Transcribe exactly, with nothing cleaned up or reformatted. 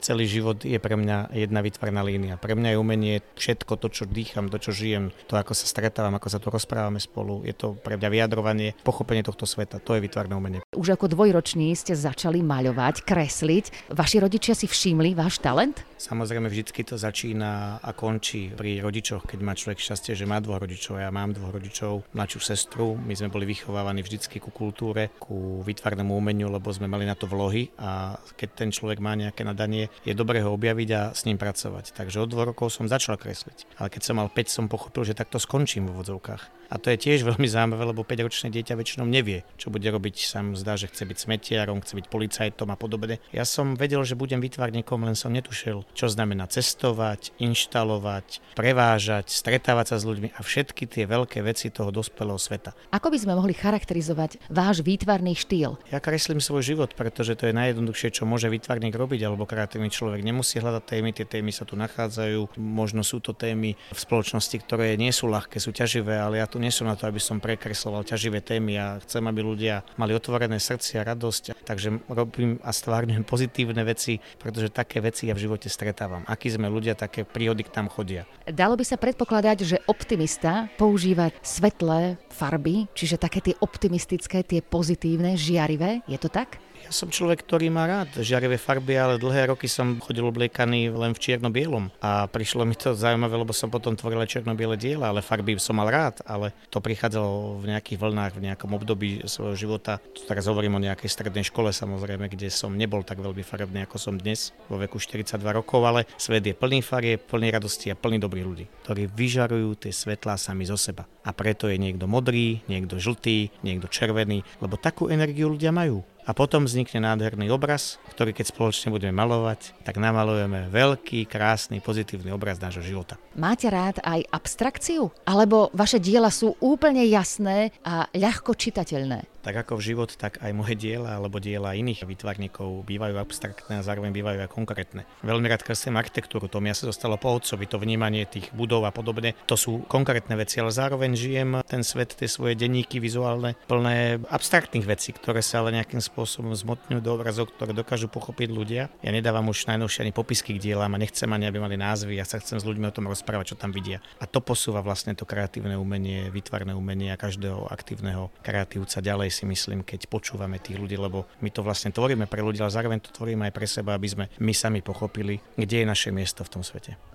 celý život je pre mňa jedna výtvarná línia. Pre mňa je umenie všetko to, čo dýcham, to, čo žijem, to, ako sa stretávam, ako sa tu rozprávame spolu. Je to pre mňa vyjadrovanie, pochopenie tohto sveta. To je výtvarné umenie. Už ako dvojroční ste začali maľovať, kresliť. Vaši rodičia si všimli váš talent? Samozrejme, vždycky to začína a končí pri rodičoch, keď má človek šťastie, že má dvoch rodičov. Ja mám dvoch rodičov, mladšiu sestru. My sme boli vychovávaní vždycky ku kultúre, ku výtvarnému umeniu, lebo sme mali na to vlohy a keď ten človek má nejaké nadanie, je dobré ho objaviť a s ním pracovať. Takže od dvoch rokov som začal kresliť. Ale keď som mal päť, som pochopil, že takto skončím vo vodzovkách. A to je tiež veľmi zaujímavé, lebo päťročné dieťa väčšinou nevie, čo bude robiť. Sa mu zdá, že chce byť smetiarom, chce byť policajtom a podobne. Ja som vedel, že budem výtvarníkom, len som netušil, čo znamená cestovať, inštalovať, prevážať, stretávať sa s ľuďmi a všetky tie veľké veci toho dospelého sveta. Ako by sme mohli charakterizovať váš výtvarný štýl? Ja kreslím svoj život, pretože to je najjednoduchšie, čo môže výtvarník robiť, alebo kreatívny človek nemusí hľadať témy, tie témy sa tu nachádzajú. Možno sú to témy v spoločnosti, ktoré nie sú ľahké, sú ťaživé, ale ja tu nie som na to, aby som prekresloval ťaživé témy a chcem, aby ľudia mali otvorené srdcia, radosť. Takže robím a stvárňujem pozitívne veci, pretože také veci ja v živote stretávam. Akí sme ľudia, také príhody k tam chodia. Dalo by sa predpokladať, že optimista používa svetlé farby, čiže také tie optimistické, tie pozitívne, žiarivé. Je to tak? Ja som človek, ktorý má rád žiarivé farby, ale dlhé roky som chodil obliekaný len v čierno-bielom. A prišlo mi to zaujímavé, lebo som potom tvoril čierno-biele diela, ale farby som mal rád, ale to prichádzalo v nejakých vlnách, v nejakom období svojho života. Teraz hovorím o nejakej strednej škole, samozrejme, kde som nebol tak veľmi farebný, ako som dnes, vo veku štyridsaťdva rokov, ale svet je plný farieb, plný radosti a plný dobrých ľudí, ktorí vyžarujú tie svetlá sami zo seba. A preto je niekto modrý, niekto žltý, niekto červený, lebo takú energiu ľudia majú. A potom vznikne nádherný obraz, ktorý keď spoločne budeme malovať, tak namalujeme veľký, krásny, pozitívny obraz nášho života. Máte rád aj abstrakciu? Alebo vaše diela sú úplne jasné a ľahko čitateľné? Tak ako v život, tak aj moje diela alebo diela iných výtvarníkov bývajú abstraktné a zároveň bývajú aj konkrétne. Veľmi rád kreslím architektúru, to mi asi zostalo po otcovi, to vnímanie tých budov a podobne. To sú konkrétne veci, ale zároveň žijem ten svet, tie svoje denníky vizuálne, plné abstraktných vecí, ktoré sa ale nejakým spôsobom zmotňujú do obrazov, ktoré dokážu pochopiť ľudia. Ja nedávam už najnovšie ani popisky k dielám a nechcem ani, aby mali názvy, ja sa chcem s ľuďmi o tom rozprávať, čo tam vidia. A to posúva vlastne to kreatívne umenie, výtvarné umenie a každého aktívneho kreatívca ďalej, si myslím, keď počúvame tých ľudí, lebo my to vlastne tvoríme pre ľudí, ale zároveň to tvoríme aj pre seba, aby sme my sami pochopili, kde je naše miesto v tom svete.